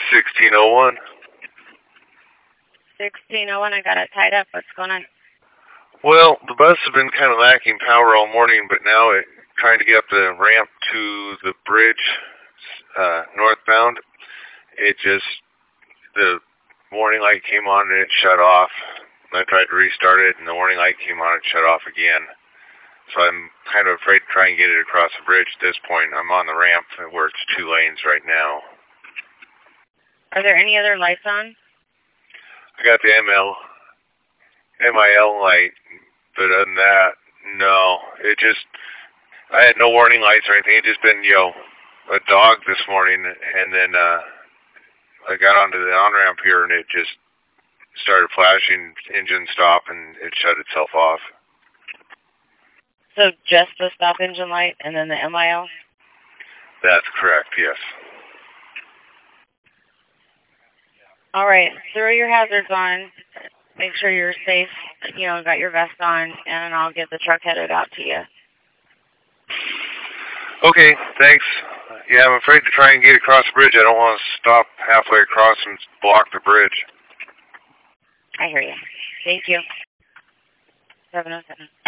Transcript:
1601. 1601, I got it tied up. What's going on? Well, the bus has been kind of lacking power all morning, but now trying to get up the ramp to the bridge northbound, the warning light came on and it shut off. I tried to restart it, and the warning light came on and shut off again. So I'm kind of afraid to try and get it across the bridge at this point. I'm on the ramp where it's 2 lanes right now. Are there any other lights on? I got the MIL light, but other than that, no. I had no warning lights or anything. It just been, a dog this morning, and then I got onto the on-ramp here, and it just started flashing, engine stop, and it shut itself off. So just the stop engine light and then the MIL? That's correct, yes. All right, throw your hazards on. Make sure you're safe, got your vest on, and I'll get the truck headed out to you. Okay, thanks. Yeah, I'm afraid to try and get across the bridge. I don't want to stop halfway across and block the bridge. I hear you. Thank you. 707.